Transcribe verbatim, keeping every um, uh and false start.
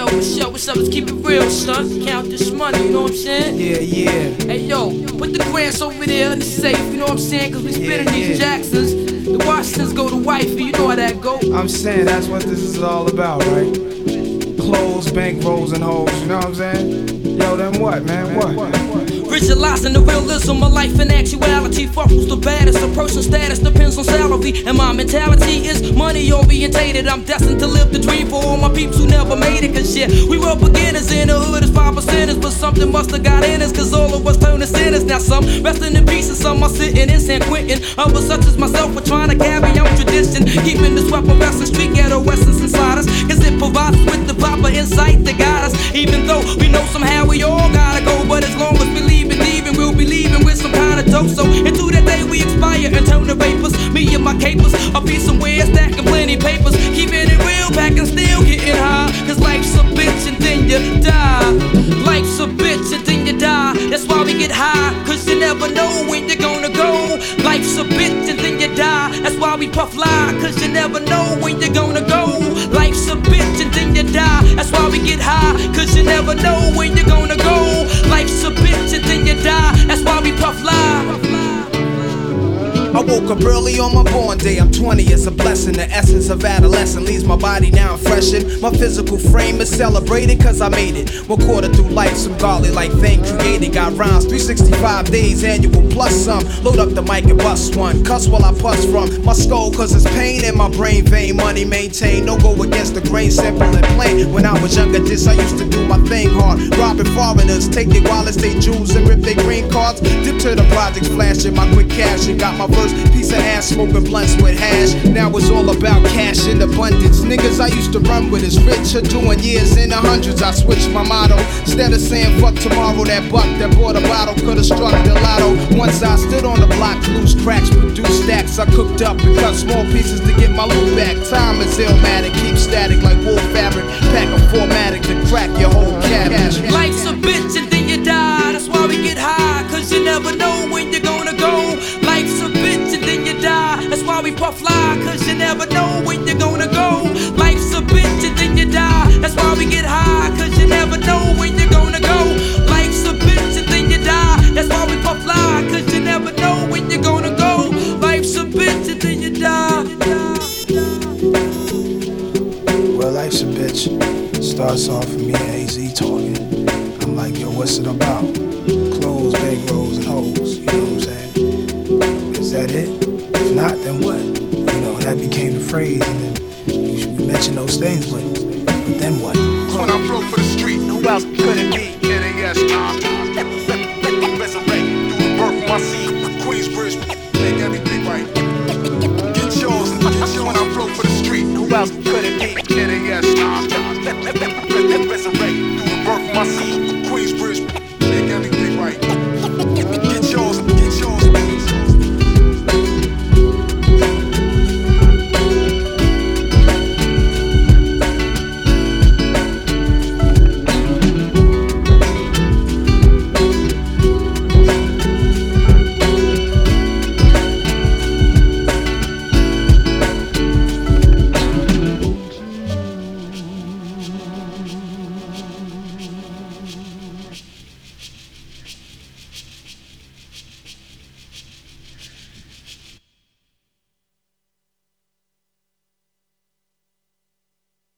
for sure. What's up? Let's keep it real, son. Count this money, you know what I'm saying? Yeah, yeah. Hey, yo, put the grants over there in the safe, you know what I'm saying? Cause we spitting Yeah, these yeah. Jacksons. The Washingtons go to wifey, you know how that go. I'm saying that's what this is all about, right? Clothes, bank rolls, and hoes, you know what I'm saying? Yo, then what, man? What? Visualizing the realism of life in actuality. Fuck who's the baddest. A person's status depends on salary. And my mentality is money orientated. I'm destined to live the dream for all my peeps who never made it. Cause shit, we were beginners in the hood as five percenters. But something must have got in us, cause all of us turned to sinners. Now some resting in peace and some are sitting in San Quentin. Others such as myself are trying to carry on tradition, keeping this weapon wrestling street ghetto essence inside us. Cause it provides us with the proper insight to guide us. Even though we know somehow we all gotta go. But as long as we leave and leaving, we'll be leaving with some kind of dope. So into that day we expire and turn to vapors. Me and my capers, I'll be somewhere stacking plenty papers. Keeping it real, back and still getting high. Cause life's a bitch and then you die. Life's a bitch and then you die. That's why we get high, cause you never know when you're gonna go. Life's a bitch and then you die. That's why we puff lie, cause you never know when you're gonna go. Life's a bitch and then you die. That's why we get high, cause you never know when you're gonna go. Life's a bitch and then you die. That's why we puff lie. I woke up early on my born day, I'm twenty, it's a blessing. The essence of adolescence leaves my body now freshened. My physical frame is celebrated cause I made it. One quarter through life, some godly like thing created. Got rhymes, three sixty-five days, annual plus some. Load up the mic and bust one, cuss while I puss from my skull cause it's pain in my brain vein. Money maintained, no go against the grain, simple and plain. When I was younger, this I used to do my thing hard. Robbing foreigners, take their wallets, they jewels and rip their green cards. Dip to the projects, flashing my quick cash and got my first piece of ass, smoking blunts with hash. Now it's all about cash in abundance. Niggas I used to run with is rich, are doing years in the hundreds. I switched my motto. Instead of saying fuck tomorrow, that buck that bought a bottle could've struck the lotto. Once I stood on the block, loose cracks, produced stacks. I cooked up and cut small pieces to get my loot back. Time is illmatic, keep static like wool fabric. Pack a formatic to crack your whole cabbage. Life's a bitch and then you die. That's why we get high, cause you never know when you're gonna go. Life's a bitch and then you die. That's why we puff fly, cause you never know when you're gonna go. Life's a bitch and then you die. That's why we get high, cause you never know when you're gonna go. Life's a bitch and then you die. That's why we puff fly, cause you never know when you're gonna go. Life's a bitch and then you die. Well, life's a bitch. Starts off with me and A Z talking. I'm like, yo, what's it about? Clothes, bank rolls, and hoes. You know what I'm saying? Is that it? If not, then what? You know, that became the phrase, and then we mentioned those things, but, but then what? When I broke for the street, who else could it be? N A S, resurrect, do the birth of my seed. Queensbridge, make everything right. Get yours, when I broke for the street, who else could it be? N A S, resurrect, do the birth of my seed.